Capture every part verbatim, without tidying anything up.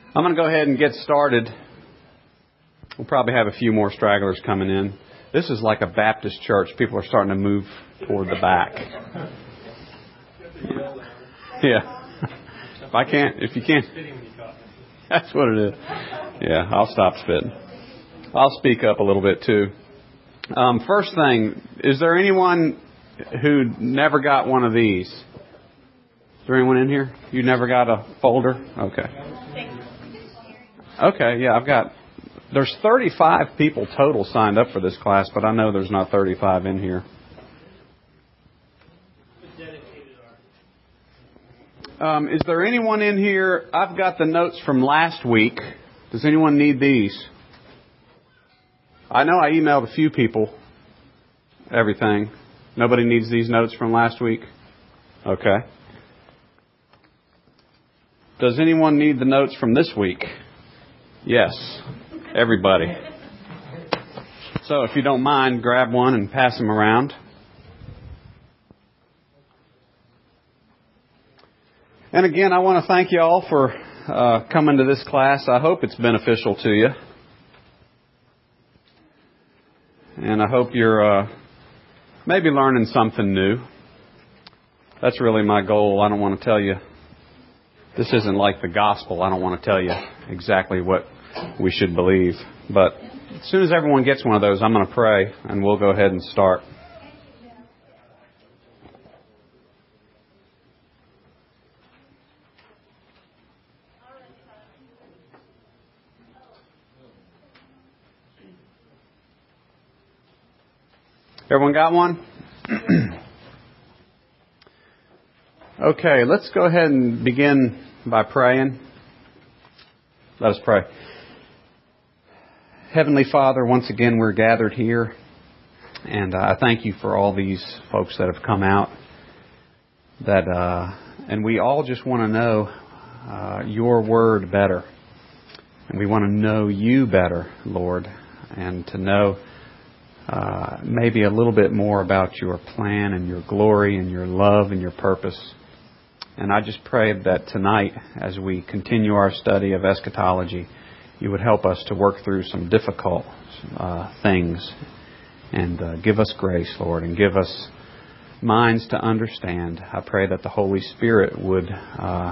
I'm going to go ahead and get started. We'll probably have a few more stragglers coming in. This is like a Baptist church. People are starting to move toward the back. Yeah. If I can't, if you can't, that's what it is. Yeah, I'll stop spitting. I'll speak up a little bit too. Um, first thing, is there anyone who never got one of these? Is there anyone in here? You never got a folder? Okay. Okay, yeah, I've got, there's thirty-five people total signed up for this class, but I know there's not thirty-five in here. Um, is there anyone in here? I've got the notes from last week. Does anyone need these? I know I emailed a few people everything. Nobody needs these notes from last week? Okay. Does anyone need the notes from this week? Yes. Everybody. So if you don't mind, grab one and pass them around. And again, I want to thank you all for uh, coming to this class. I hope it's beneficial to you. And I hope you're uh, maybe learning something new. That's really my goal. I don't want to tell you, this isn't like the gospel. I don't want to tell you exactly what we should believe. But as soon as everyone gets one of those, I'm going to pray and we'll go ahead and start. Everyone got one? Okay, let's go ahead and begin by praying. Let us pray. Heavenly Father, once again we're gathered here, and uh, I thank you for all these folks that have come out. That uh, and we all just want to know uh, your word better, and we want to know you better, Lord, and to know Uh, maybe a little bit more about your plan and your glory and your love and your purpose. And I just pray that tonight, as we continue our study of eschatology, you would help us to work through some difficult uh, things and uh, give us grace, Lord, and give us minds to understand. I pray that the Holy Spirit would uh,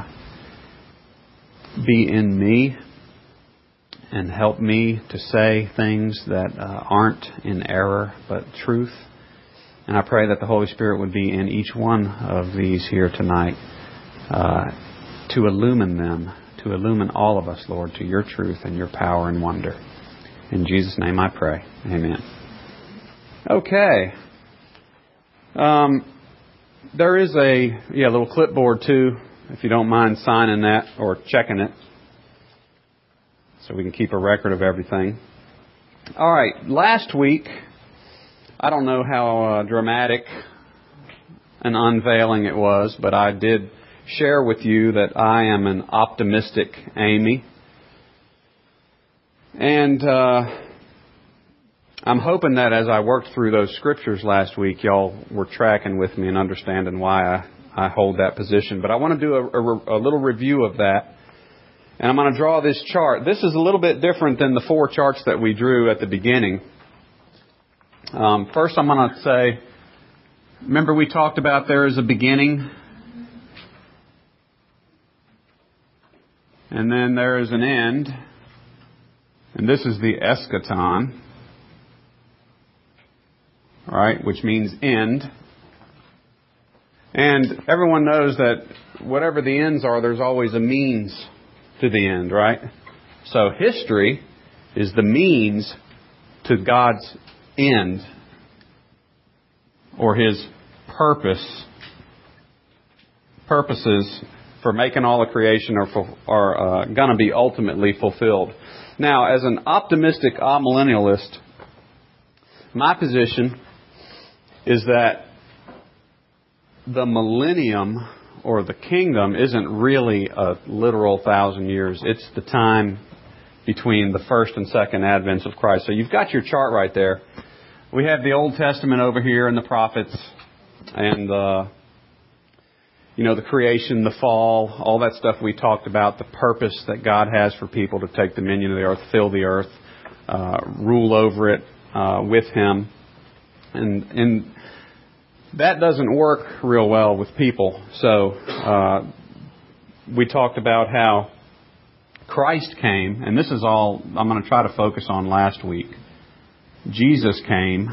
be in me and help me to say things that uh, aren't in error, but truth. And I pray that the Holy Spirit would be in each one of these here tonight uh, to illumine them, to illumine all of us, Lord, to your truth and your power and wonder. In Jesus' name I pray. Amen. Okay. Um, there is a yeah little clipboard too, if you don't mind signing that or checking it, so we can keep a record of everything. All right, last week, I don't know how uh, dramatic an unveiling it was, but I did share with you that I am an optimistic Amy. And uh, I'm hoping that as I worked through those scriptures last week, y'all were tracking with me and understanding why I, I hold that position. But I want to do a, a, a little review of that. And I'm going to draw this chart. This is a little bit different than the four charts that we drew at the beginning. Um, first, I'm going to say, remember we talked about there is a beginning, and then there is an end, and this is the eschaton, right, which means end. And everyone knows that whatever the ends are, there's always a means to the end, right? So history is the means to God's end, or His purpose, purposes for making all of creation are, are uh, going to be ultimately fulfilled. Now, as an optimistic amillennialist, my position is that the millennium or the kingdom isn't really a literal thousand years. It's the time between the first and second advents of Christ. So you've got your chart right there. We have the Old Testament over here and the prophets. And uh, you know, the creation, the fall, all that stuff we talked about, the purpose that God has for people to take dominion of the earth, fill the earth, uh, rule over it uh, with Him. And, and that doesn't work real well with people. So uh, we talked about how Christ came, and this is all I'm going to try to focus on last week. Jesus came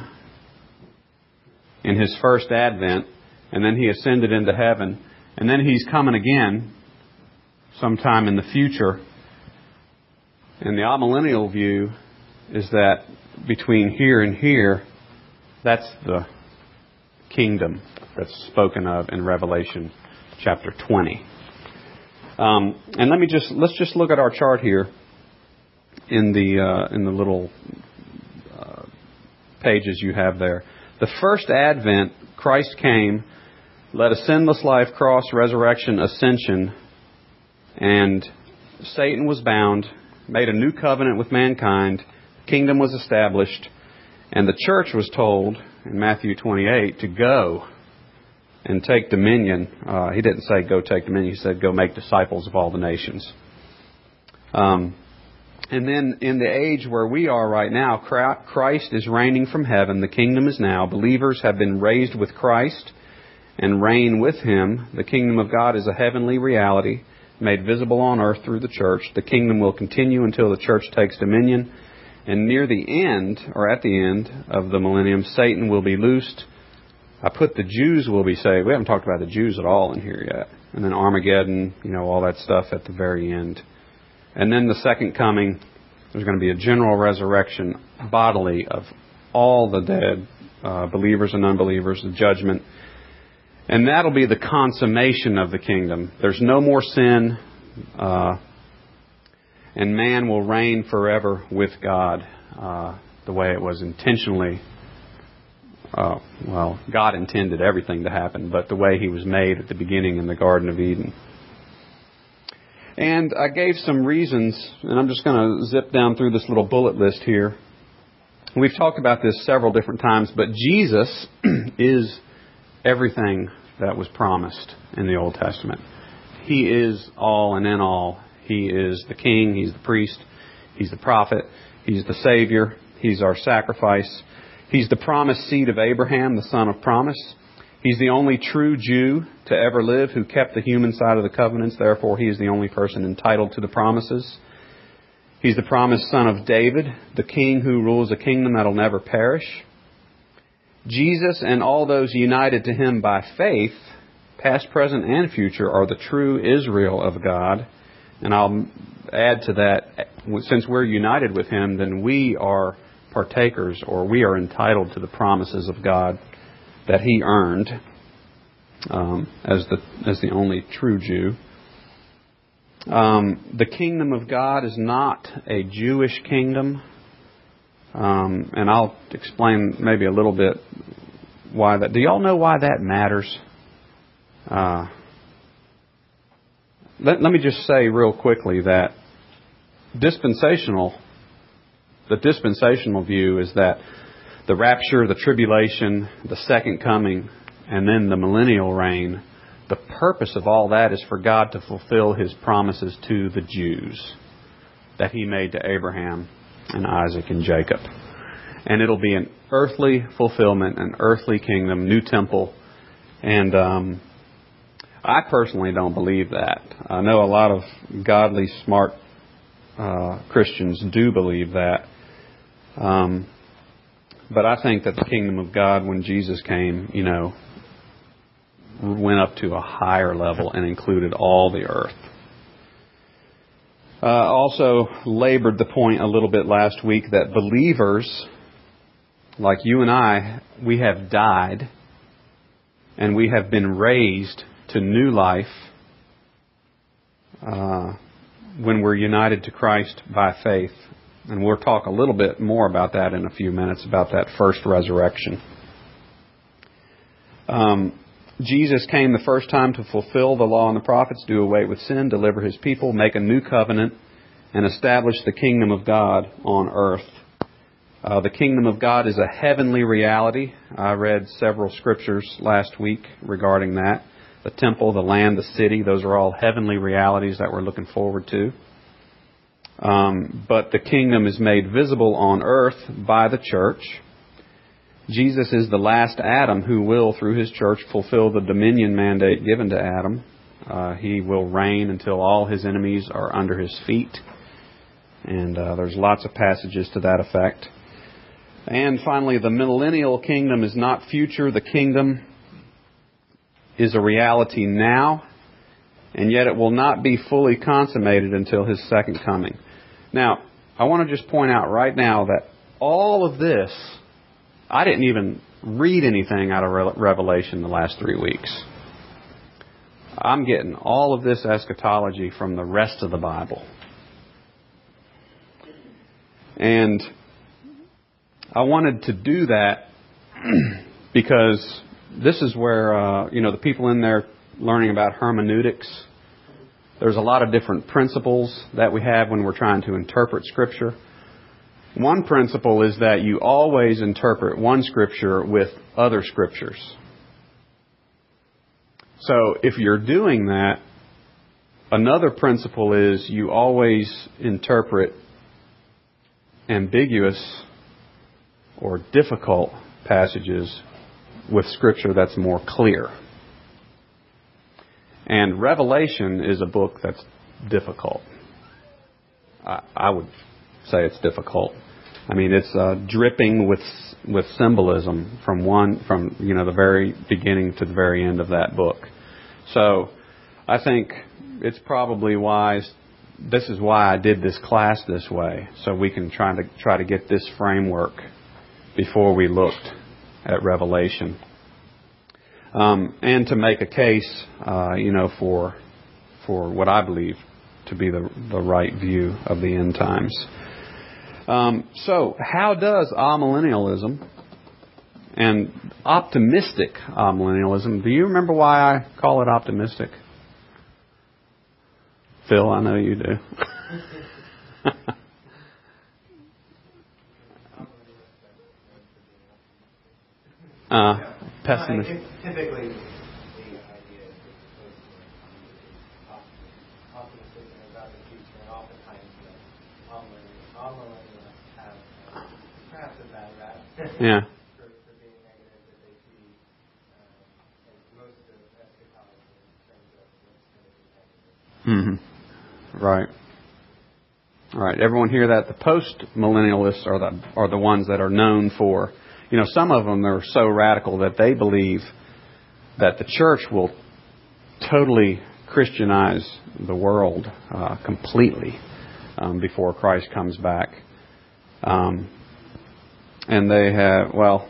in His first advent, and then He ascended into heaven, and then He's coming again sometime in the future. And the amillennial view is that between here and here, that's the kingdom that's spoken of in Revelation chapter twenty. Um, and let me just let's just look at our chart here in the uh, in the little uh, pages you have there. The first advent, Christ came, led a sinless life, cross, resurrection, ascension, and Satan was bound, made a new covenant with mankind, kingdom was established, and the church was told in Matthew twenty-eight to go and take dominion. Uh, he didn't say go take dominion. He said go make disciples of all the nations. Um, and then in the age where we are right now, Christ is reigning from heaven. The kingdom is now. Believers have been raised with Christ and reign with Him. The kingdom of God is a heavenly reality made visible on earth through the church. The kingdom will continue until the church takes dominion. And near the end, or at the end of the millennium, Satan will be loosed. I put the Jews will be saved. We haven't talked about the Jews at all in here yet. And then Armageddon, you know, all that stuff at the very end. And then the second coming, there's going to be a general resurrection bodily of all the dead, uh, believers and unbelievers, the judgment. And that'll be the consummation of the kingdom. There's no more sin, uh, and man will reign forever with God, uh, the way it was intentionally. Uh, well, God intended everything to happen, but the way He was made at the beginning in the Garden of Eden. And I gave some reasons, and I'm just going to zip down through this little bullet list here. We've talked about this several different times, but Jesus is everything that was promised in the Old Testament. He is all and in all. He is the king. He's the priest. He's the prophet. He's the Savior. He's our sacrifice. He's the promised seed of Abraham, the son of promise. He's the only true Jew to ever live who kept the human side of the covenants. Therefore, He is the only person entitled to the promises. He's the promised son of David, the king who rules a kingdom that will never perish. Jesus and all those united to Him by faith, past, present, and future, are the true Israel of God. And I'll add to that, since we're united with Him, then we are partakers, or we are entitled to the promises of God that He earned um, as the as the only true Jew. Um, the kingdom of God is not a Jewish kingdom. Um, and I'll explain maybe a little bit why that. Do y'all know why that matters? Uh, let, let me just say real quickly that dispensational, the dispensational view is that the rapture, the tribulation, the second coming, and then the millennial reign, the purpose of all that is for God to fulfill His promises to the Jews that He made to Abraham and Isaac and Jacob. And it'll be an earthly fulfillment, an earthly kingdom, new temple. And um, I personally don't believe that. I know a lot of godly, smart uh, Christians do believe that. Um, but I think that the kingdom of God, when Jesus came, you know, went up to a higher level and included all the earth. Uh, also labored the point a little bit last week that believers, like you and I, we have died and we have been raised to new life uh, when we're united to Christ by faith. And we'll talk a little bit more about that in a few minutes, about that first resurrection. Um, Jesus came the first time to fulfill the law and the prophets, do away with sin, deliver His people, make a new covenant, and establish the kingdom of God on earth. Uh, the kingdom of God is a heavenly reality. I read several scriptures last week regarding that. the temple, the land, the city. Those are all heavenly realities that we're looking forward to. Um, but the kingdom is made visible on earth by the church. Jesus is the last Adam who will, through his church, fulfill the dominion mandate given to Adam. Uh, he will reign until all his enemies are under his feet. And uh, there's lots of passages to that effect. And finally, the millennial kingdom is not future. The kingdom is a reality now, and yet it will not be fully consummated until his second coming. Now, I want to just point out right now that all of this, I didn't even read anything out of Revelation the last three weeks. I'm getting all of this eschatology from the rest of the Bible. And I wanted to do that because this is where, uh, you know, the people in there learning about hermeneutics, there's a lot of different principles that we have when we're trying to interpret Scripture. One principle is that you always interpret one Scripture with other Scriptures. So if you're doing that, another principle is you always interpret ambiguous or difficult passages with Scripture that's more clear. And Revelation is a book that's difficult. I, I would say it's difficult. I mean, it's uh, dripping with with symbolism from one from you know the very beginning to the very end of that book. So, I think it's probably wise. This is why I did this class this way, so we can try to try to get this framework before we looked at Revelation. Um, and to make a case, uh, you know, for for what I believe to be the the right view of the end times. Um, so, how does amillennialism and optimistic amillennialism? Do you remember why I call it optimistic? Phil, I know you do. uh, pessimistic. Typically, the idea is optimistic about the future, and oftentimes the amillennialists have uh, perhaps a bad rap Yeah. for, for being negative, that they see uh, and most of eschatology in terms of what's going to be negative. Mm-hmm. Right. All right. Everyone hear that? The post-millennialists are the are the ones that are known for, you know, some of them are so radical that they believe that the church will totally Christianize the world uh, completely um, before Christ comes back. Um, and they have, well,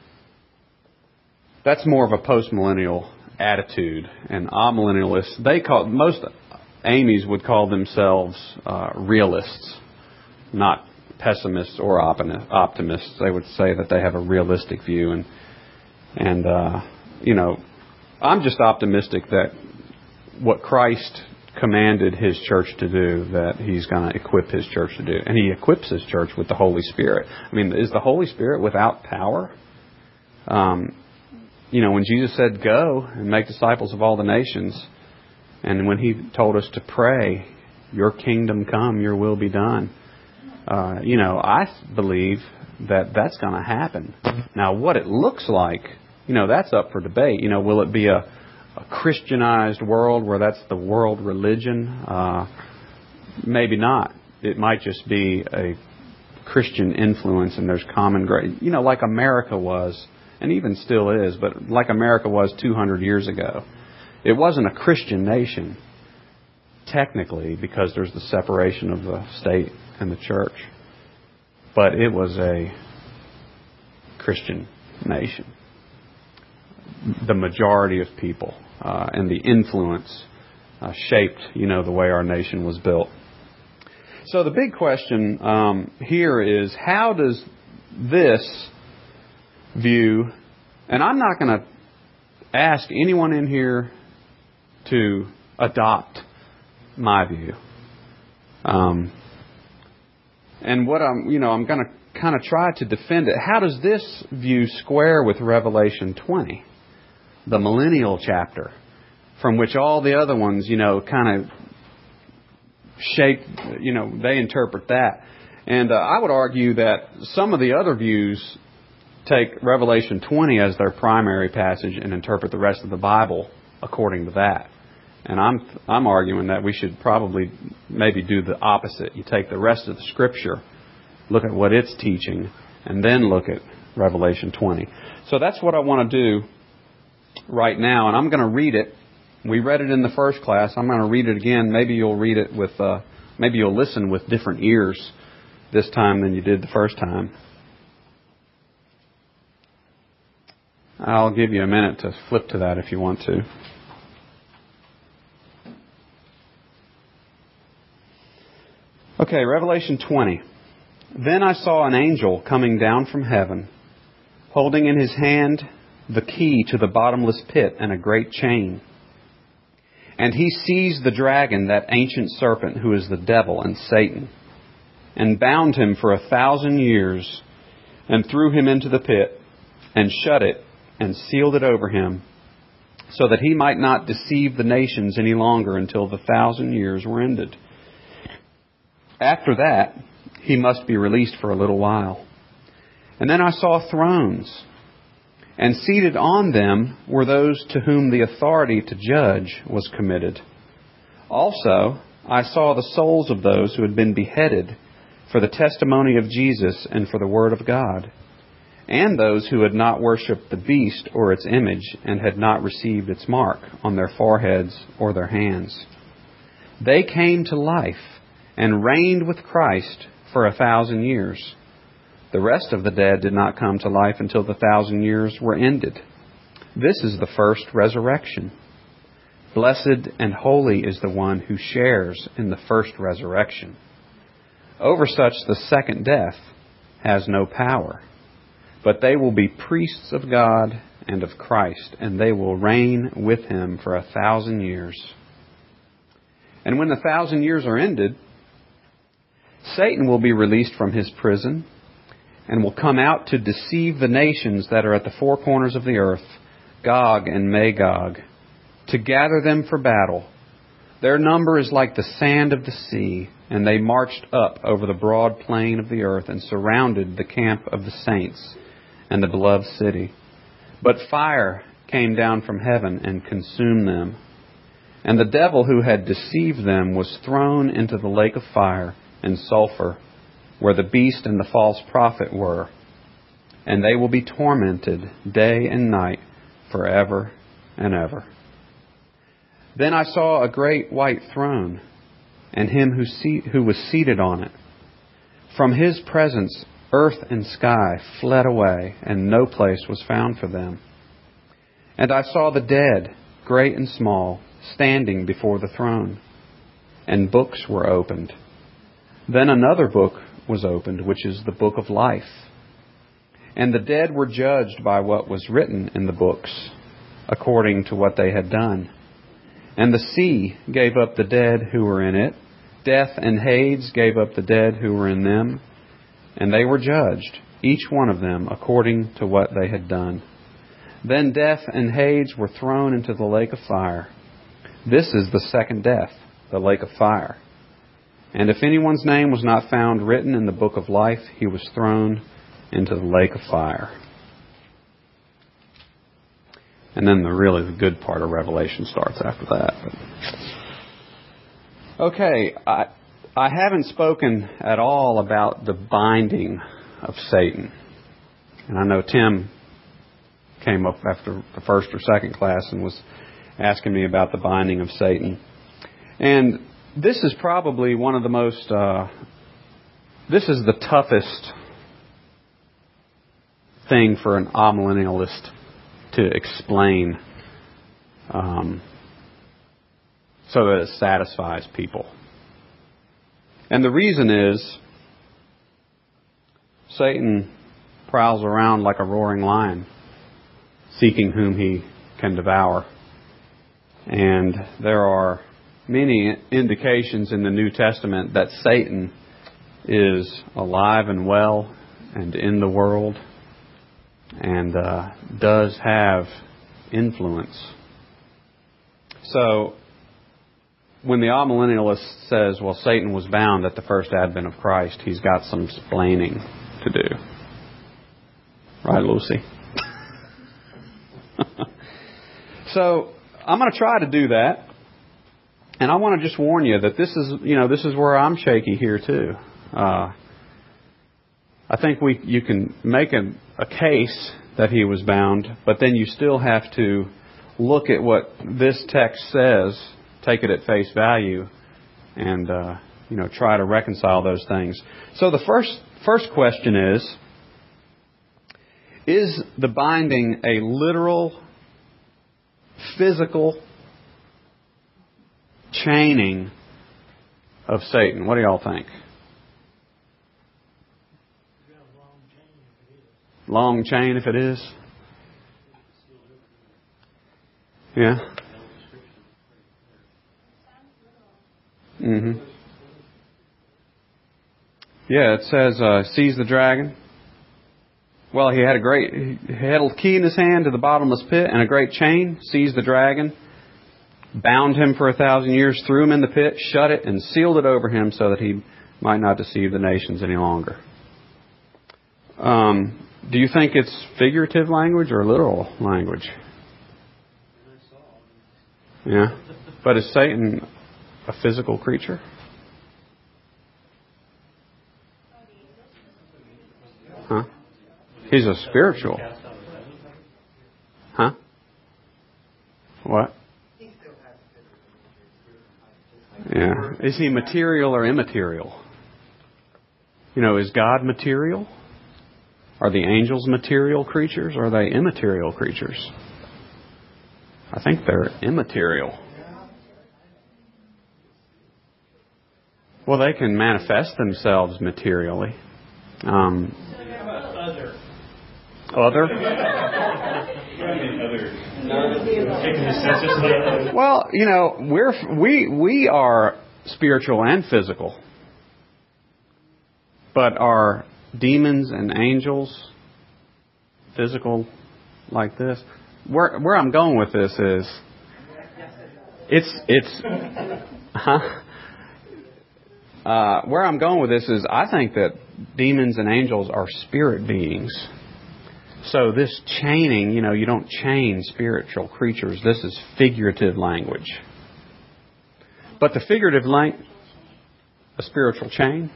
that's more of a post-millennial attitude. And amillennialists, they call, most Amies would call themselves uh, realists, not pessimists or optimists. They would say that they have a realistic view. And, and uh, you know, I'm just optimistic that what Christ commanded His church to do, that He's going to equip His church to do. And He equips His church with the Holy Spirit. I mean, is the Holy Spirit without power? Um, you know, when Jesus said, go and make disciples of all the nations, and when He told us to pray, your kingdom come, your will be done, uh, you know, I believe that that's going to happen. Now, what it looks like, you know, that's up for debate. You know, will it be a, a Christianized world where that's the world religion? Uh, maybe not. It might just be a Christian influence and there's common grace. You know, like America was, and even still is, but like America was two hundred years ago. It wasn't a Christian nation, technically, because there's the separation of the state and the church. But it was a Christian nation. The majority of people uh, and the influence uh, shaped, you know, the way our nation was built. So the big question um, here is, how does this view, and I'm not going to ask anyone in here to adopt my view. Um, and what I'm, you know, I'm going to kind of try to defend it. How does this view square with Revelation twenty, the millennial chapter, from which all the other ones, you know, kind of shape, you know, they interpret that. And uh, I would argue that some of the other views take Revelation twenty as their primary passage and interpret the rest of the Bible according to that. And I'm I'm arguing that we should probably maybe do the opposite. You take the rest of the Scripture, look at what it's teaching, and then look at Revelation twenty. So that's what I want to do right now, and I'm going to read it. We read it in the first class. I'm going to read it again. Maybe you'll read it with, uh, maybe you'll listen with different ears this time than you did the first time. I'll give you a minute to flip to that if you want to. Okay, Revelation twenty. Then I saw an angel coming down from heaven, holding in his hand the key to the bottomless pit and a great chain. And he seized the dragon, that ancient serpent who is the devil and Satan, and bound him for a thousand years, and threw him into the pit, and shut it, and sealed it over him, so that he might not deceive the nations any longer until the thousand years were ended. After that, he must be released for a little while. And then I saw thrones, and seated on them were those to whom the authority to judge was committed. Also, I saw the souls of those who had been beheaded for the testimony of Jesus and for the word of God, and those who had not worshipped the beast or its image and had not received its mark on their foreheads or their hands. They came to life and reigned with Christ for a thousand years. The rest of the dead did not come to life until the thousand years were ended. This is the first resurrection. Blessed and holy is the one who shares in the first resurrection. Over such the second death has no power, but they will be priests of God and of Christ, and they will reign with him for a thousand years. And when the thousand years are ended, Satan will be released from his prison and will come out to deceive the nations that are at the four corners of the earth, Gog and Magog, to gather them for battle. Their number is like the sand of the sea, and they marched up over the broad plain of the earth and surrounded the camp of the saints and the beloved city. But fire came down from heaven and consumed them. And the devil who had deceived them was thrown into the lake of fire and sulfur, where the beast and the false prophet were. And they will be tormented day and night forever and ever. Then I saw a great white throne, and him who, seat, who was seated on it. From his presence earth and sky fled away, and no place was found for them. And I saw the dead, great and small, standing before the throne, and books were opened. Then another book was opened, which is the book of life. And the dead were judged by what was written in the books, according to what they had done. And the sea gave up the dead who were in it. Death and Hades gave up the dead who were in them. And they were judged, each one of them, according to what they had done. Then death and Hades were thrown into the lake of fire. This is the second death, the lake of fire. And if anyone's name was not found written in the book of life, he was thrown into the lake of fire. And then the really the good part of Revelation starts after that. But. Okay, I, I haven't spoken at all about the binding of Satan. And I know Tim came up after the first or second class and was asking me about the binding of Satan. And this is probably one of the most, uh, this is the toughest thing for an amillennialist to explain um, so that it satisfies people. And the reason is Satan prowls around like a roaring lion, seeking whom he can devour. And there are many indications in the New Testament that Satan is alive and well and in the world and uh, does have influence. So when the amillennialist says, well, Satan was bound at the first advent of Christ, he's got some splaining to do. Right, Lucy? So I'm going to try to do that. And I want to just warn you that this is, you know, this is where I'm shaky here too. Uh, I think we you can make a, a case that he was bound, but then you still have to look at what this text says, take it at face value, and uh, you know try to reconcile those things. So the first first question is: is the binding a literal, physical chaining of Satan? What do y'all think? Long chain if it is. Yeah. Mm-hmm. Yeah, it says, uh, sees the dragon. Well, he had a great, he had a key in his hand to the bottomless pit and a great chain, seized the dragon, bound him for a thousand years, threw him in the pit, shut it, and sealed it over him so that he might not deceive the nations any longer. Um, do you think it's figurative language or literal language? Yeah. But is Satan a physical creature? Huh? He's a spiritual. Huh? What? Yeah. Is he material or immaterial? You know, is God material? Are the angels material creatures or are they immaterial creatures? I think they're immaterial. Well, they can manifest themselves materially. Um, other? Well, you know, we're we we are spiritual and physical, but are demons and angels physical like this? Where where I'm going with this is, it's it's, huh? Uh, where I'm going with this is, I think that demons and angels are spirit beings. So this chaining, you know, you don't chain spiritual creatures. This is figurative language. But the figurative language, a spiritual chain?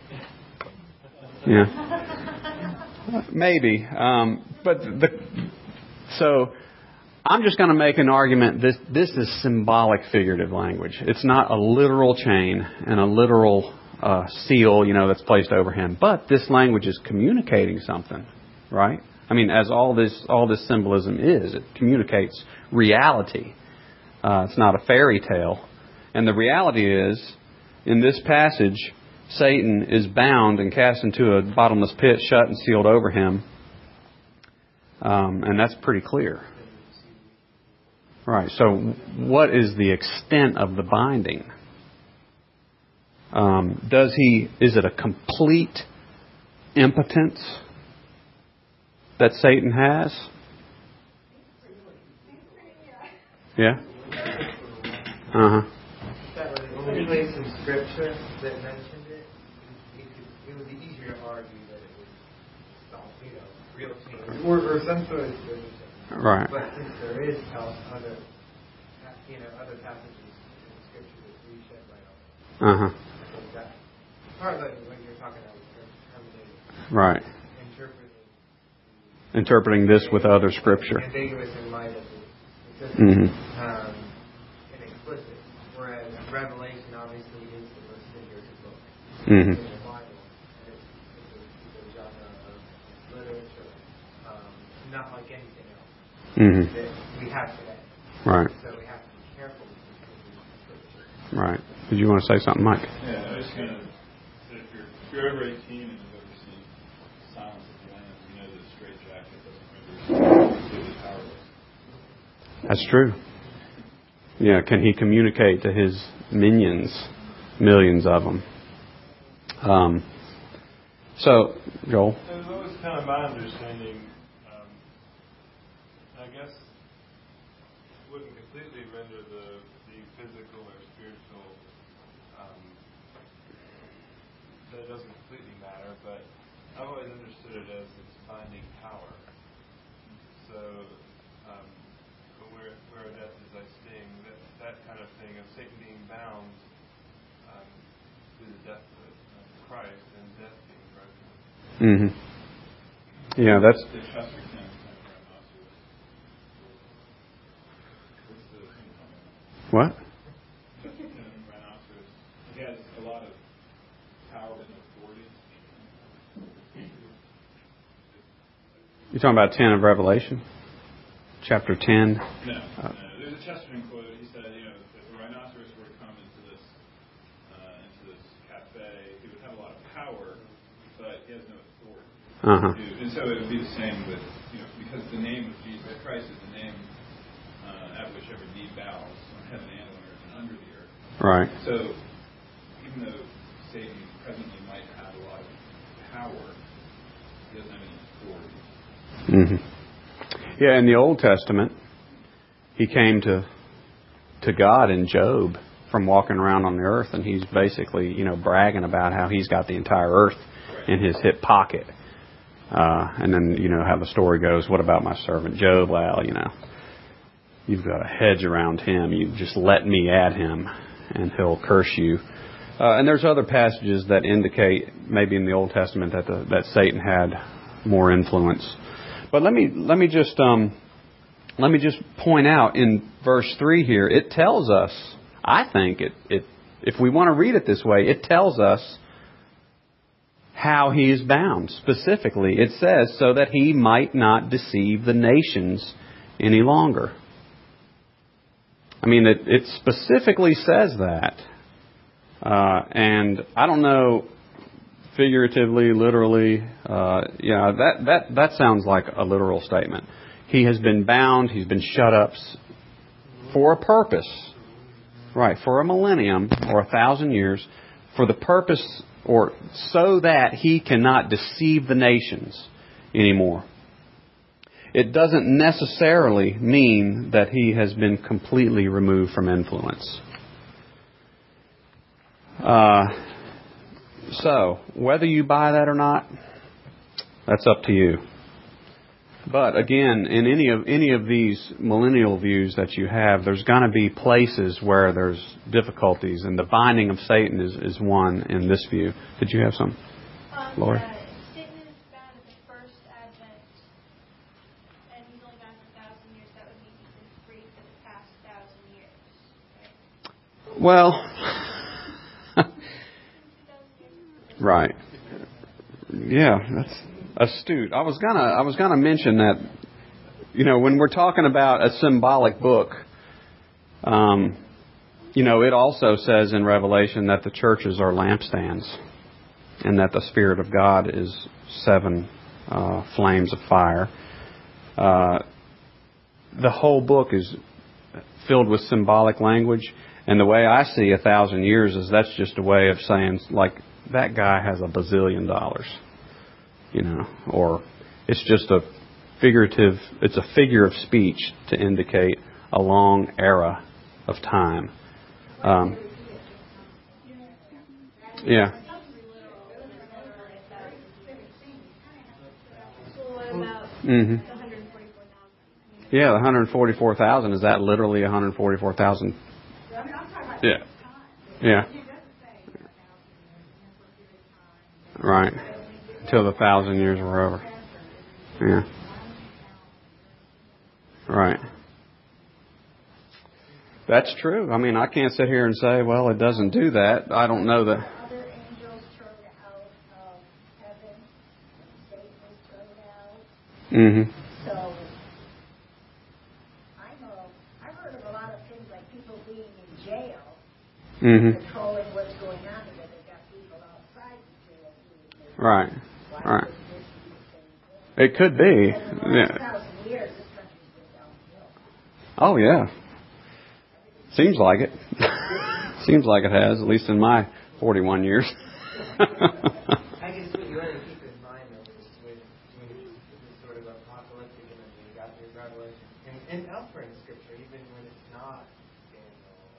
Yeah. Maybe. Um, but the, so I'm just going to make an argument. This, this is symbolic figurative language. It's not a literal chain and a literal uh, seal, you know, that's placed over him. But this language is communicating something, right? I mean, as all this all this symbolism is, it communicates reality. Uh, it's not a fairy tale. And the reality is, in this passage, Satan is bound and cast into a bottomless pit, shut and sealed over him. Um, and that's pretty clear. Right. So what is the extent of the binding? Um, does he, is it a complete impotence that Satan has? Yeah? Uh-huh. The only place in Scripture that mentioned it, it, could, it would be easier to argue that it was some, you know, real change or, or some sort of spiritual change. Right. But since there is other, you know, other passages in Scripture that we shed light on, uh-huh. I think that part of what you're talking about was hermeneutic. Right. Interpreting. Interpreting this with other Scripture. Ambiguous in light of it. It's mm-hmm. um, and explicit. Whereas Revelation obviously is the most figurative book mm-hmm. in the Bible. And it's, it's, a, it's a genre of literature, um, not like anything else mm-hmm. that we have today. Right. So we have to be careful with Scripture. Right. Did you want to say something, Mike? Yeah, I was going to say, if you're, if you're over eighteen and you've ever seen Silence of the Lambs, you know that straight jacket doesn't render completely powerless. That's true. Yeah, can he communicate to his minions, millions of them? Um, so, Joel? That was kind of my understanding. Um, I guess it wouldn't completely render the, the physical or spiritual, um, that doesn't completely matter, but I've always understood it as its binding power. So, um, where, where death is thy sting, that, that kind of thing of Satan being bound um, through the death of Christ and death being broken. Mm-hmm. Yeah, that's... The Chesterton and rhinoceros. What's the thing? What? Chesterton and rhinoceros. He has a lot of power and authority. You're talking about ten of Revelation? Chapter ten? No, Uh, no. There's a Chesterton quote. He said, you know, if a rhinoceros were to come into this uh, into this cafe, he would have a lot of power, but he has no authority. uh-huh. And so it would be the same with, you know, because the name of Jesus Christ is the name uh, at which every knee bows on heaven and on earth and under the earth. Right. So even though Satan presently might have a lot of power, he doesn't have any authority. Mm-hmm. Yeah, in the Old Testament, he came to to God in Job from walking around on the earth, and he's basically, you know, bragging about how he's got the entire earth in his hip pocket. Uh, and then, you know, how the story goes, what about my servant Job? Well, you know, you've got a hedge around him. You just let me at him, and he'll curse you. Uh, and there's other passages that indicate, maybe in the Old Testament, that the, that Satan had more influence. But let me let me just um, let me just point out in verse three here, it tells us, I think it it if we want to read it this way, it tells us how he is bound. Specifically, it says, so that he might not deceive the nations any longer. I mean, it, it specifically says that. Uh, and I don't know, figuratively, literally, uh, yeah, that, that, that sounds like a literal statement. He has been bound, he's been shut up for a purpose. Right, for a millennium or a thousand years, for the purpose or so that he cannot deceive the nations anymore. It doesn't necessarily mean that he has been completely removed from influence. Uh, so, whether you buy that or not, that's up to you. But again, in any of any of these millennial views that you have, there's going to be places where there's difficulties, and the binding of Satan is, is one in this view. Did you have some, um, Lord? Yeah, Satan is bound at the first advent, and he's only bound for a thousand years. That would mean he's been free for the past thousand years, right? Well, right. Yeah, that's astute. I was gonna I was gonna mention that, you know, when we're talking about a symbolic book, um, you know, it also says in Revelation that the churches are lampstands, and that the Spirit of God is seven uh, flames of fire. Uh, the whole book is filled with symbolic language, and the way I see a thousand years is that's just a way of saying, like, that guy has a bazillion dollars. You know, or it's just a figurative, it's a figure of speech to indicate a long era of time. Um, yeah. Mm-hmm. Yeah, the one hundred forty-four thousand, is that literally one hundred forty-four thousand? Yeah. Yeah. Right. Till the thousand years were over. Yeah. Right. That's true. I mean, I can't sit here and say, well, it doesn't do that. I don't know that. Other angels turned out of heaven. Satan was turned out. Mm-hmm. So, I know, I've heard of a lot of things like people being in jail, Mm-hmm. controlling what's going on, because they've got people outside the jail doing this. Right. Why Right. wouldn't this be the same thing? It could be. And in the last Yeah. thousand years, this country's been downhill. Oh, yeah. Seems like it. Seems like it has, at least in my forty-one years. I guess what you want to keep in mind, though, is with, when it's sort of apocalyptic and then you got the Revelation, and, and elsewhere in Scripture, even when it's not Daniel or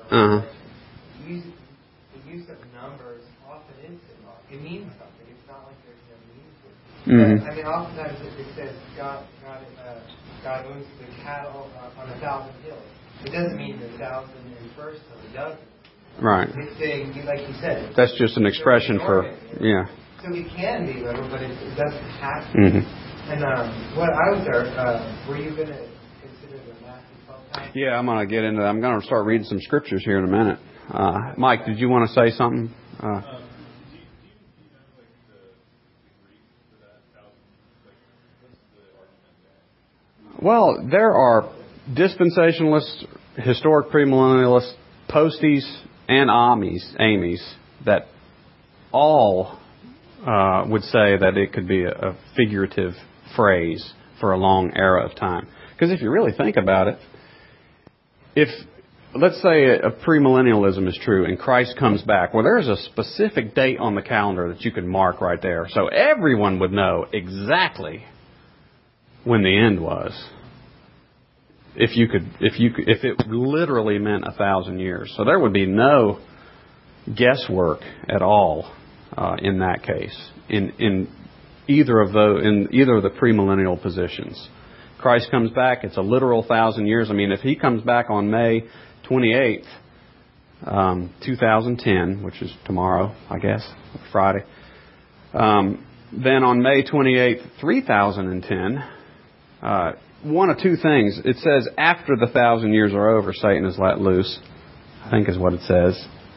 Uh-huh. Use, the use of numbers often is symbolic. It means something. It's not like there's no meaning to it. Mm-hmm. But, I mean, oftentimes it, it says God, God, uh, God owns the cattle uh, on a thousand hills. It doesn't mean the thousand and first hill. It doesn't. Right. It's saying, like you said. That's just an expression for, yeah. So we can be literal, but it, it doesn't have to. Mm-hmm. And um, what I was there, uh, were you going to consider the Matthew twelve passage? Yeah, I'm going to get into that. I'm going to start reading some scriptures here in a minute. Uh, Mike, did you want to say something? Uh, Um, do, you, do, you, do you know like the, the Greek for that thousand? Like, what's the argument there? well, there are dispensationalists, historic premillennialists, posties, and amies, amies that all uh, would say that it could be a, a figurative phrase for a long era of time. Because if you really think about it, if let's say a premillennialism is true and Christ comes back, well, there's a specific date on the calendar that you could mark right there, so everyone would know exactly when the end was. If you could, if you could, if it literally meant a thousand years, so there would be no guesswork at all uh, in that case. In in either of those, in either of the premillennial positions, Christ comes back. It's a literal thousand years. I mean, if He comes back on May twenty-eighth, um, two thousand ten, which is tomorrow, I guess, Friday, um, then on May twenty-eighth, three thousand ten. Uh, One of two things. It says after the thousand years are over, Satan is let loose, I think is what it says.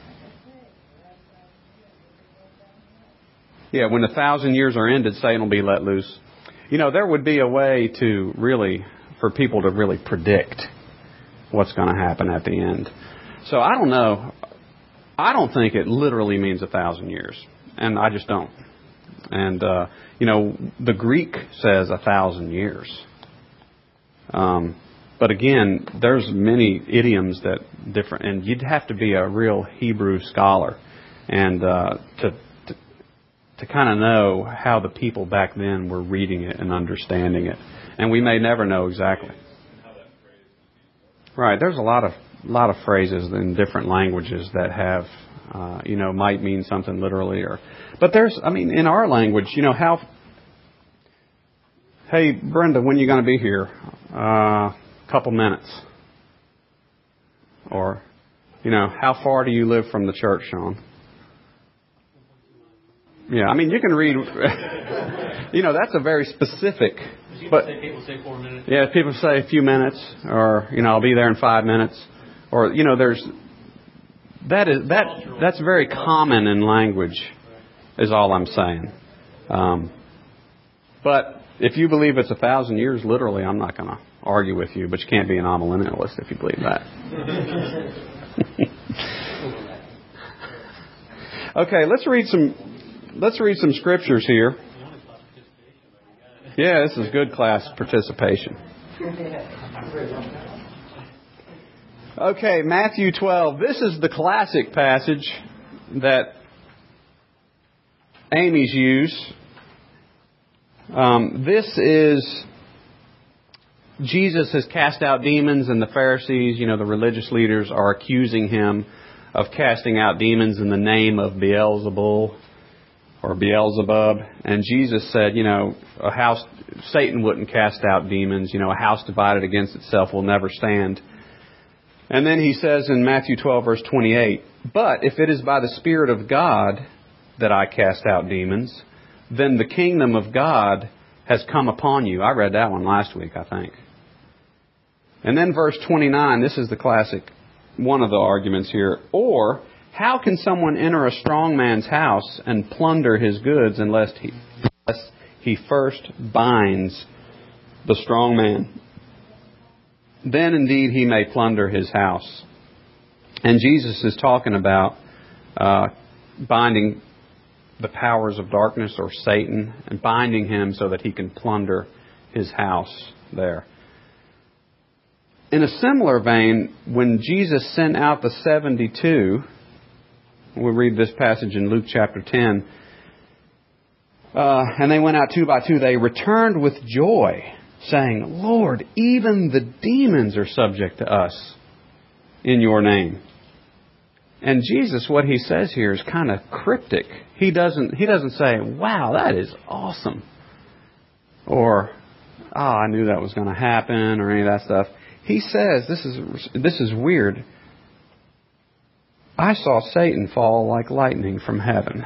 Yeah, when the thousand years are ended, Satan will be let loose. You know, there would be a way to really, for people to really predict what's going to happen at the end. So I don't know. I don't think it literally means a thousand years. And I just don't. And, uh, you know, the Greek says a thousand years. Um, but again, there's many idioms that different, and you'd have to be a real Hebrew scholar, and uh, to to, to kind of know how the people back then were reading it and understanding it. And we may never know exactly. Right? There's a lot of lot of phrases in different languages that have, uh, you know, might mean something literally, or, but there's, I mean, in our language, you know, how. Hey, Brenda, when are you going to be here? A uh, couple minutes. Or, you know, how far do you live from the church, Sean? Yeah, I mean, you can read, you know, that's a very specific. But people say four minutes. Yeah, people say a few minutes, or, you know, I'll be there in five minutes. Or, you know, there's, that is, that, that's very common in language, is all I'm saying. Um, but, if you believe it's a thousand years, literally, I'm not going to argue with you, but you can't be an amillennialist if you believe that. Okay, let's read some. Let's read some scriptures here. Yeah, this is good class participation. Okay, Matthew twelve. This is the classic passage that Amy's use. Um, this is, Jesus has cast out demons, and the Pharisees, you know, the religious leaders, are accusing Him of casting out demons in the name of Beelzebul or Beelzebub. And Jesus said, you know, a house, Satan wouldn't cast out demons. You know, a house divided against itself will never stand. And then He says in Matthew twelve, verse twenty-eight, but if it is by the Spirit of God that I cast out demons, then the kingdom of God has come upon you. I read that one last week, I think. And then verse twenty-nine, this is the classic, one of the arguments here. Or, how can someone enter a strong man's house and plunder his goods unless he, unless he first binds the strong man? Then indeed he may plunder his house. And Jesus is talking about uh, binding the powers of darkness, or Satan, and binding him so that he can plunder his house there. In a similar vein, when Jesus sent out the seventy-two, we'll read this passage in Luke chapter ten, uh, and they went out two by two, they returned with joy, saying, Lord, even the demons are subject to us in your name. And Jesus, what he says here is kind of cryptic. He doesn't he doesn't say, wow, that is awesome. Or, oh, I knew that was going to happen, or any of that stuff. He says, this is this is weird. I saw Satan fall like lightning from heaven.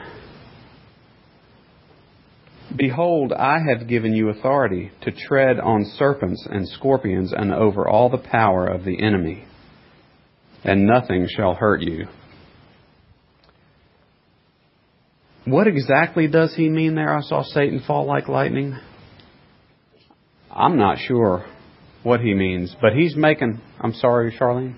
Behold, I have given you authority to tread on serpents and scorpions and over all the power of the enemy, and nothing shall hurt you. What exactly does he mean there? I saw Satan fall like lightning. I'm not sure what he means, but he's making... I'm sorry, Charlene?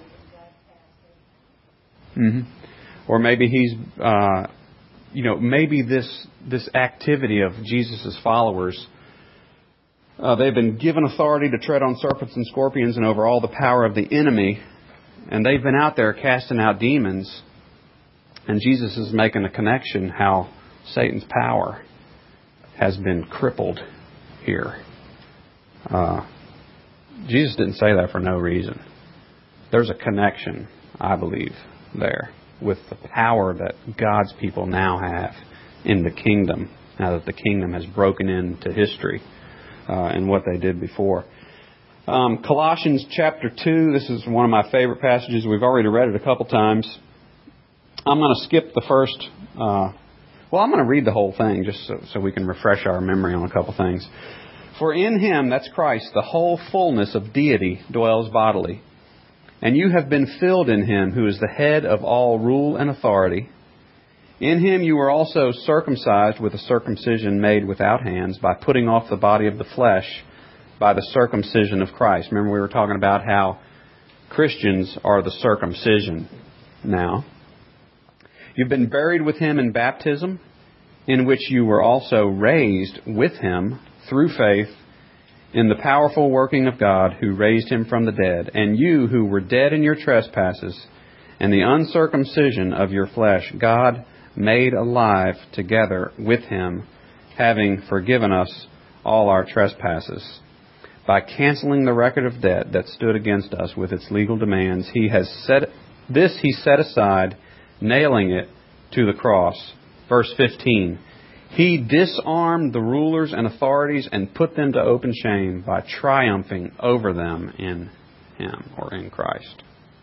Mm-hmm. Or maybe he's... Uh, you know, maybe this this activity of Jesus' followers, uh, they've been given authority to tread on serpents and scorpions and over all the power of the enemy, and they've been out there casting out demons, and Jesus is making a connection how Satan's power has been crippled here. Uh, Jesus didn't say that for no reason. There's a connection, I believe, there with the power that God's people now have in the kingdom, now that the kingdom has broken into history uh, and what they did before. Um, Colossians chapter two, this is one of my favorite passages. We've already read it a couple times. I'm going to skip the first... Uh, well, I'm going to read the whole thing just so, so we can refresh our memory on a couple things. For in Him, that's Christ, the whole fullness of deity dwells bodily. And you have been filled in Him, who is the head of all rule and authority. In Him you were also circumcised with a circumcision made without hands, by putting off the body of the flesh by the circumcision of Christ. Remember, we were talking about how Christians are the circumcision now. You've been buried with Him in baptism, in which you were also raised with Him through faith in the powerful working of God who raised Him from the dead. And you who were dead in your trespasses and the uncircumcision of your flesh, God made alive together with Him, having forgiven us all our trespasses. By canceling the record of debt that stood against us with its legal demands, He has set this He set aside, nailing it to the cross. Verse fifteen. He disarmed the rulers and authorities and put them to open shame by triumphing over them in Him, or in Christ.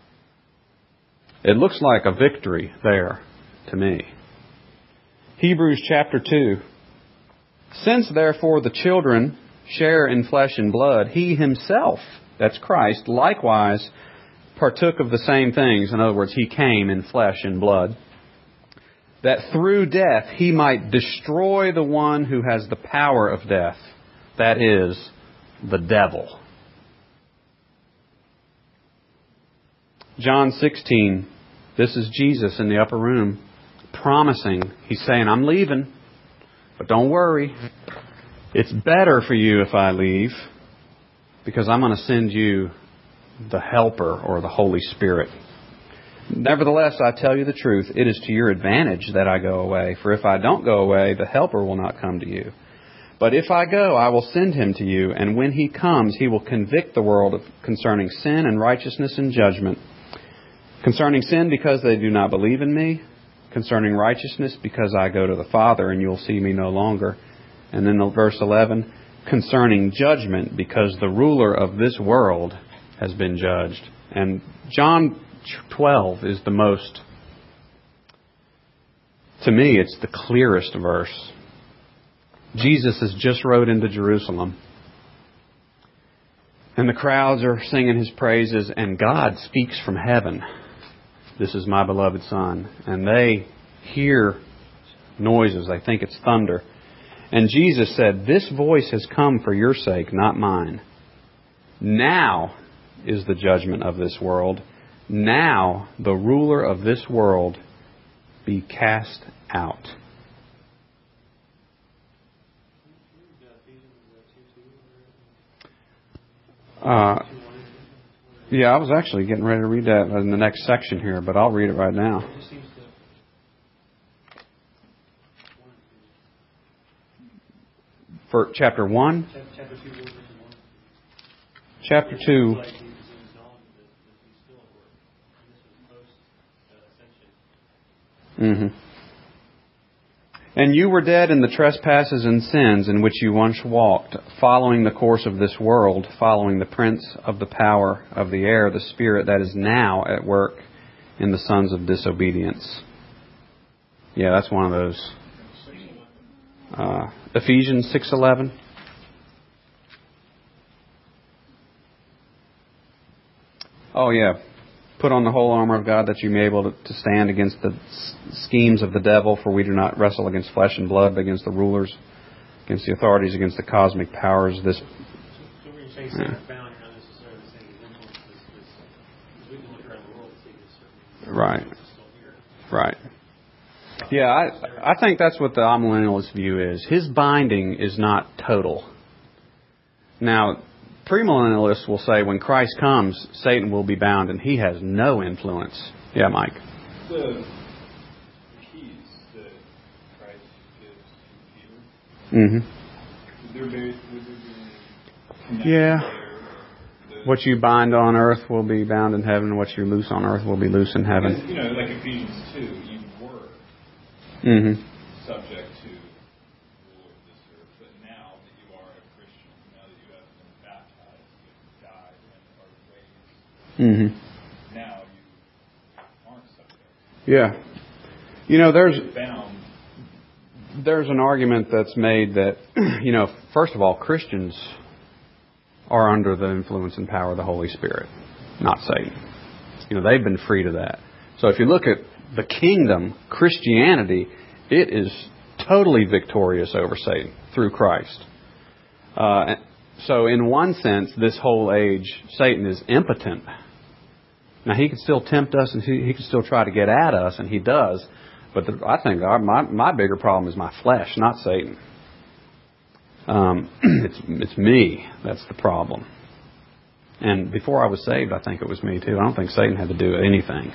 It looks like a victory there to me. Hebrews chapter two. Since therefore the children share in flesh and blood, He Himself, that's Christ, likewise partook of the same things. In other words, He came in flesh and blood, that through death He might destroy the one who has the power of death, that is, the devil. John sixteen, this is Jesus in the upper room promising. He's saying, I'm leaving, but don't worry. It's better for you if I leave, because I'm going to send you the Helper, or the Holy Spirit. Nevertheless, I tell you the truth, it is to your advantage that I go away. For if I don't go away, the Helper will not come to you. But if I go, I will send Him to you, and when He comes, He will convict the world of concerning sin and righteousness and judgment. Concerning sin, because they do not believe in Me. Concerning righteousness, because I go to the Father, and you'll see Me no longer. And then verse eleven, concerning judgment, because the ruler of this world has been judged. And John twelve is the most, to me, it's the clearest verse. Jesus has just rode into Jerusalem, and the crowds are singing His praises, and God speaks from heaven. This is my beloved Son. And they hear noises. They think it's thunder. And Jesus said, this voice has come for your sake, not mine. Now is the judgment of this world. Now the ruler of this world be cast out. Uh, yeah, I was actually getting ready to read that in the next section here, but I'll read it right now. For chapter one? Chapter two. Mm-hmm. And you were dead in the trespasses and sins in which you once walked, following the course of this world, following the prince of the power of the air, the spirit that is now at work in the sons of disobedience. Yeah, that's one of those. Uh, Ephesians six eleven. Oh, yeah. Put on the whole armor of God that you may be able to, to stand against the s- schemes of the devil, for we do not wrestle against flesh and blood, but against the rulers, against the authorities, against the cosmic powers. This. So, so when you say Satan is bound, you're not necessarily saying his influence is, is, is we can look around the world and see this certain Right. influence is still here. Right. Yeah, I, I think that's what the amillennialist view is. His binding is not total. Now, premillennialists will say when Christ comes, Satan will be bound and he has no influence. Yeah, Mike. The keys that Christ gives to Peter, Mm-hmm. they're very, they're very connected Yeah. there. The- What you bind on earth will be bound in heaven. What you loose on earth will be loose in heaven. Because, you know, like Ephesians two, you were Mm-hmm. subject to the rule of this earth, but now that you are a Christian, now that you have been baptized, you have died and are raised, Mm-hmm. now you aren't subject. Yeah. You know, there's You're bound. there's an argument that's made that, you know, first of all, Christians are under the influence and power of the Holy Spirit, not Satan. You know, they've been freed of that. So if you look at the kingdom, Christianity, it is totally victorious over Satan through Christ. Uh, so in one sense, this whole age, Satan is impotent. Now, he can still tempt us and he, he can still try to get at us, and he does. But the, I think our, my, my bigger problem is my flesh, not Satan. Um, it's, it's me that's the problem. And before I was saved, I think it was me too. I don't think Satan had to do anything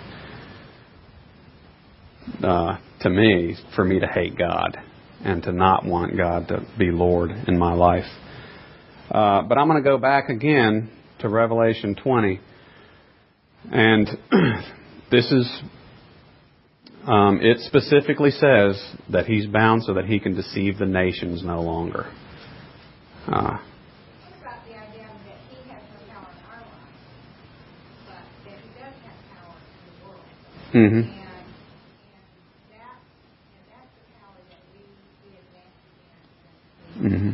uh, to me for me to hate God and to not want God to be Lord in my life. Uh, but I'm going to go back again to Revelation twenty. And this is, um, it specifically says that he's bound so that he can deceive the nations no longer. Uh, What about the idea that he has no power in our lives, but that he does have power in the world? mm-hmm. And, and that and that's the power that we, we advance against. Mm-hmm.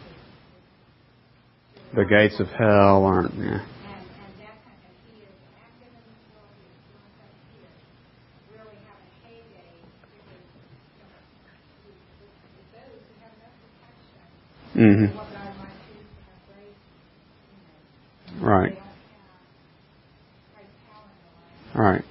The gates of hell aren't. Yeah. And, and that kind of, he is active in this world, he is doing stuff, he is really having a heyday because, you know, with, with, with those who have no protection, Mm-hmm. what God might choose to have grace, you know, Right. they don't have great power in their life. Right.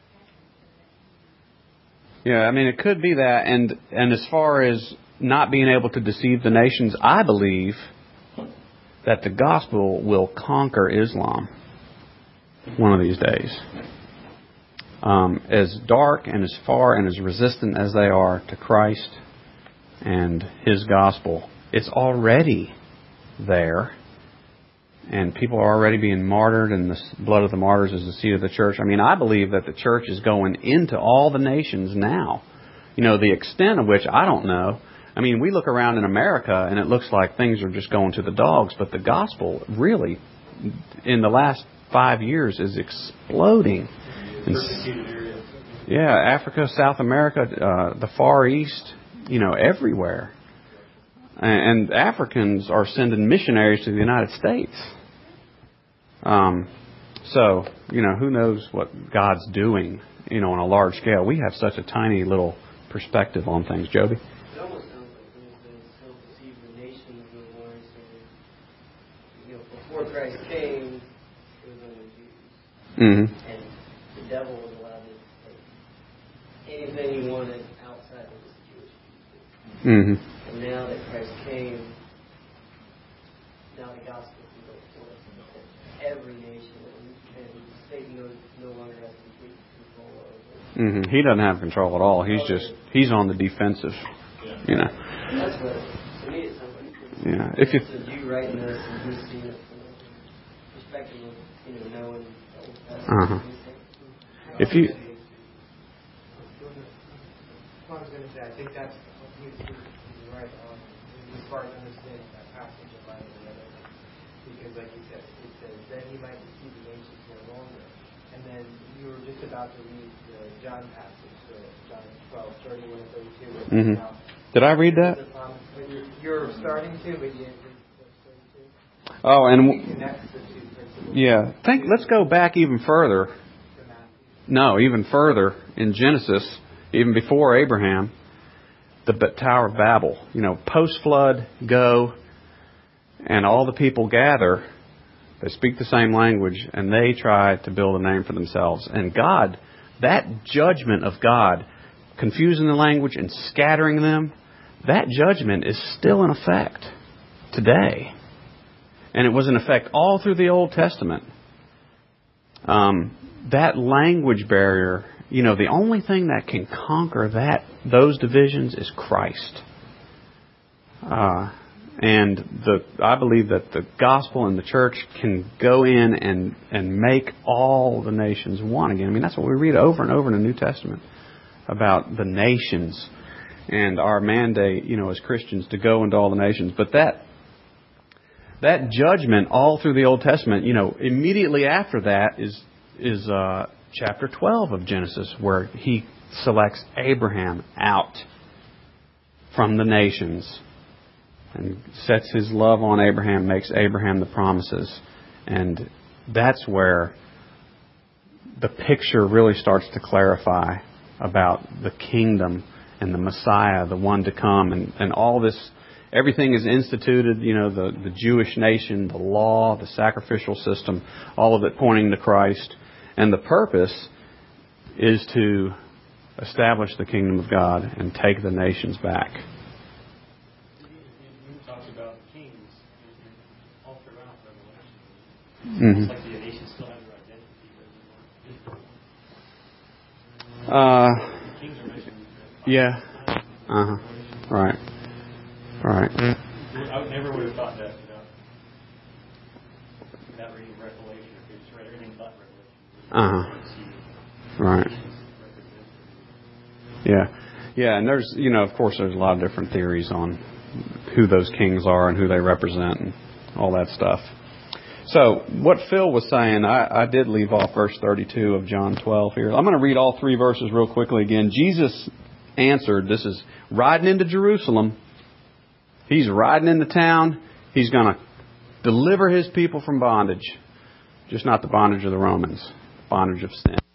Yeah, I mean, it could be that. And, and as far as not being able to deceive the nations, I believe that the gospel will conquer Islam one of these days. Um, as dark and as far and as resistant as they are to Christ and His gospel, it's already there. And people are already being martyred, and the blood of the martyrs is the seed of the church. I mean, I believe that the church is going into all the nations now. You know, the extent of which, I don't know. I mean, we look around in America, and it looks like things are just going to the dogs. But the gospel, really, in the last five years, is exploding. In, yeah, Africa, South America, uh, the Far East, you know, everywhere. And Africans are sending missionaries to the United States. Um, so, you know, who knows what God's doing, you know, on a large scale. We have such a tiny little perspective on things. Joby? It almost sounds like things that help deceive the nations of the Lord. You know, before Christ came, it was only Jews. Mm-hmm. And the devil was allowed to take anything he wanted outside of the Jewish people. Mm-hmm. And now that Christ came, now the gospel can go forth to every nation, and, and Satan no, no longer has complete control over it. Mm-hmm. He doesn't have control at all. He's just, he's on the defensive, you know. That's what, to me, it sounds like. Yeah. If you, It's a Jew writing this and he's seen it from the perspective of, you know, knowing the Old Testament. Uh-huh. If you, going to say, I think that's he's, he's right on. As far as understanding that passage of Bible together, because like you said, it says then he might deceive the nations no longer. And then you were just about to read the John passage, so John twelve, thirty-one and thirty-two. Mm-hmm. Now, did I read that? You're, you're starting to, but you didn't read thirty-two. Oh, and connects the two principles. yeah, think. Let's go back even further. No, even further in Genesis, even before Abraham, the Tower of Babel. You know, post-flood, go, and all the people gather. They speak the same language, and they try to build a name for themselves. And God, that judgment of God, confusing the language and scattering them, that judgment is still in effect today. And it was in effect all through the Old Testament. Um, that language barrier, you know, the only thing that can conquer that those divisions is Christ. Uh, and the I believe that the gospel and the church can go in and, and make all the nations one again. I mean, that's what we read over and over in the New Testament about the nations and our mandate, you know, as Christians to go into all the nations. But that that judgment all through the Old Testament, you know, immediately after that is is uh, chapter twelve of Genesis, where he selects Abraham out from the nations and sets his love on Abraham, makes Abraham the promises. And that's where the picture really starts to clarify about the kingdom and the Messiah, the one to come, and, and all this. Everything is instituted, you know, the, the Jewish nation, the law, the sacrificial system, all of it pointing to Christ. And the purpose is to establish the kingdom of God and take the nations back. You talked about kings all throughout Revelation. Mm-hmm. It's like the nations still have their identity. Uh, The kings are mentioned. yeah. Uh-huh. Right. Right. I would never would have thought that without, without reading Revelation. If you just read everything but Revelation. Uh-huh. Right. Yeah. Yeah, and there's, you know, of course there's a lot of different theories on who those kings are and who they represent and all that stuff. So, what Phil was saying, I, I did leave off verse thirty-two of John twelve here. I'm going to read all three verses real quickly again. Jesus answered, this is riding into Jerusalem. He's riding into town. He's going to deliver his people from bondage. Just not the bondage of the Romans. Bondage of sin.